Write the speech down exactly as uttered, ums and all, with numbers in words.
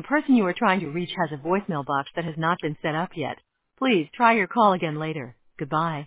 person you are trying to reach has a voicemail box that has not been set up yet. Please try your call again later. Goodbye.